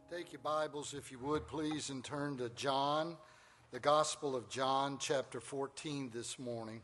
Take your Bibles, if you would, please, and turn to John, the Gospel of John, chapter 14 this morning.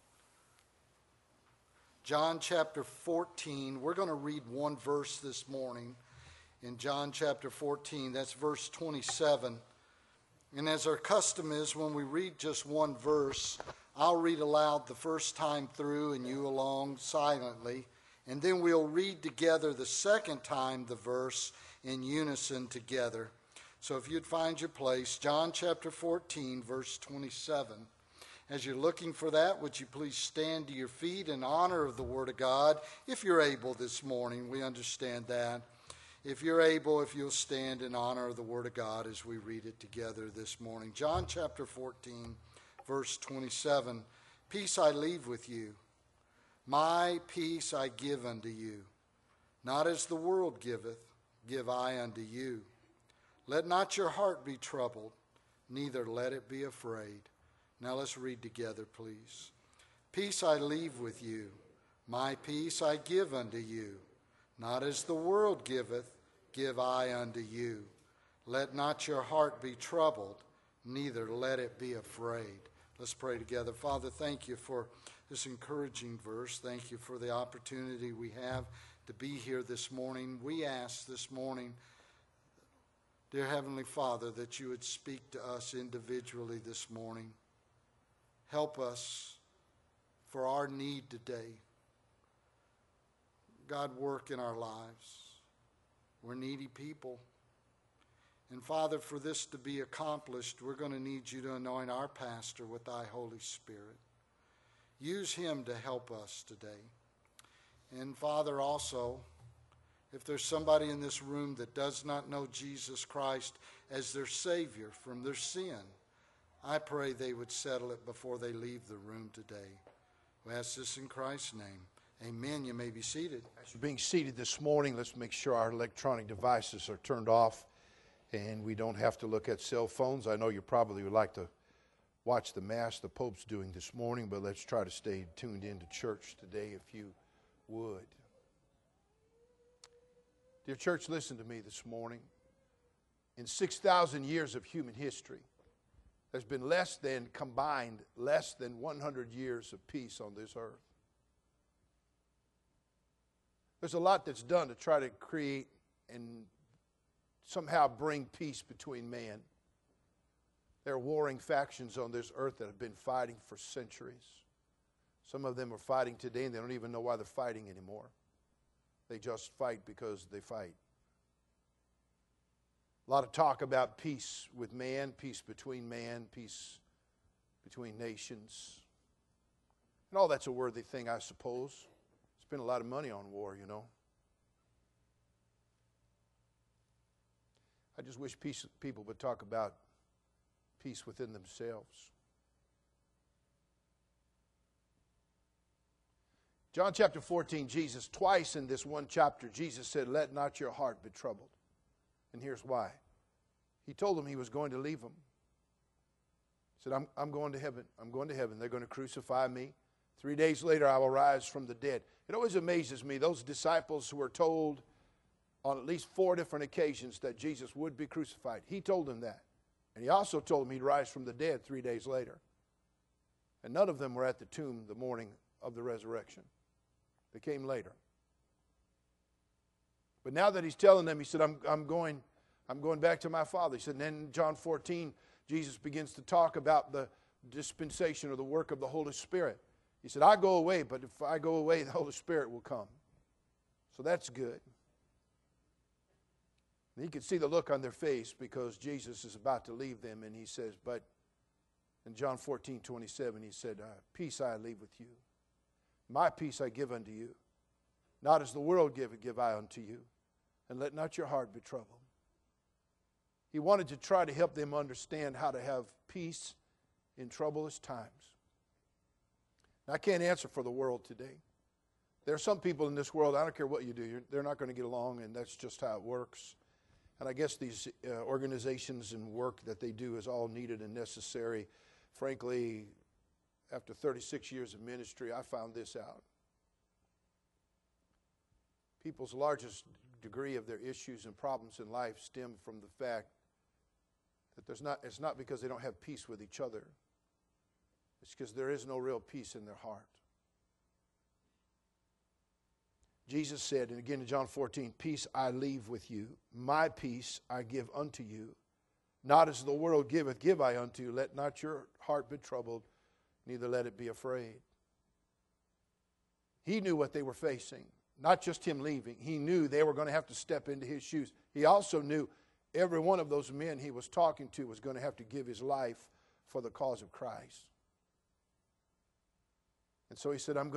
John chapter 14, we're going to read one verse this morning in John chapter 14. That's verse 27. And as our custom is, when we read just one verse, I'll read aloud the first time through and you along silently. And then we'll read together the second time the verse in unison together. So if you'd find your place, John chapter 14, verse 27. As you're looking for that, would you please stand to your feet in honor of the Word of God, if you're able this morning. We understand that. If you're able, if you'll stand in honor of the Word of God as we read it together this morning. John chapter 14, verse 27. Peace I leave with you. My peace I give unto you. Not as the world giveth, give I unto you. Let not your heart be troubled, neither let it be afraid. Now let's read together, please. Peace I leave with you. My peace I give unto you. Not as the world giveth, give I unto you. Let not your heart be troubled, neither let it be afraid. Let's pray together. Father, thank you for this encouraging verse. Thank you for the opportunity we have to be here this morning. We ask this morning, dear Heavenly Father, that you would speak to us individually this morning. Help us for our need today. God, work in our lives. We're needy people. And Father, for this to be accomplished, we're going to need you to anoint our pastor with thy Holy Spirit. Use him to help us today. And Father, also, if there's somebody in this room that does not know Jesus Christ as their Savior from their sin, I pray they would settle it before they leave the room today. We ask this in Christ's name. Amen. You may be seated. As we're being seated this morning, let's make sure our electronic devices are turned off and we don't have to look at cell phones. I know you probably would like to watch the Mass the Pope's doing this morning, but let's try to stay tuned into church today if you would. Dear church, listen to me this morning. In 6,000 years of human history, there's been less than 100 years of peace on this earth. There's a lot that's done to try to create and somehow bring peace between man. There are warring factions on this earth that have been fighting for centuries. Some of them are fighting today and they don't even know why they're fighting anymore. They just fight because they fight. A lot of talk about peace with man, peace between nations. And all that's a worthy thing, I suppose. Spend a lot of money on war, you know. I just wish people would talk about peace within themselves. John chapter 14, Jesus, twice in this one chapter, Jesus said, let not your heart be troubled. And here's why. He told them he was going to leave them. He said, I'm going to heaven. I'm going to heaven. They're going to crucify me. 3 days later, I will rise from the dead. It always amazes me, those disciples who were told on at least 4 different occasions that Jesus would be crucified. He told them that. And he also told them he'd rise from the dead 3 days later. And none of them were at the tomb the morning of the resurrection. They came later. But now that he's telling them, he said, I'm going back to my Father. He said, and then in John 14, Jesus begins to talk about the dispensation or the work of the Holy Spirit. He said, I go away, but if I go away, the Holy Spirit will come. So that's good. And you can see the look on their face because Jesus is about to leave them, and he says, but in John 14:27, he said, peace I leave with you. My peace I give unto you. Not as the world giveth, give I unto you. And let not your heart be troubled. He wanted to try to help them understand how to have peace in troublous times. Now, I can't answer for the world today. There are some people in this world, I don't care what you do, they're not going to get along, and that's just how it works. And I guess these organizations and work that they do is all needed and necessary. Frankly, after 36 years of ministry, I found this out. People's largest degree of their issues and problems in life stem from the fact that it's not because they don't have peace with each other. It's because there is no real peace in their heart. Jesus said, and again in John 14, peace I leave with you, my peace I give unto you. Not as the world giveth, give I unto you. Let not your heart be troubled, neither let it be afraid. He knew what they were facing, not just him leaving. He knew they were going to have to step into his shoes. He also knew every one of those men he was talking to was going to have to give his life for the cause of Christ. And so he said, I'm going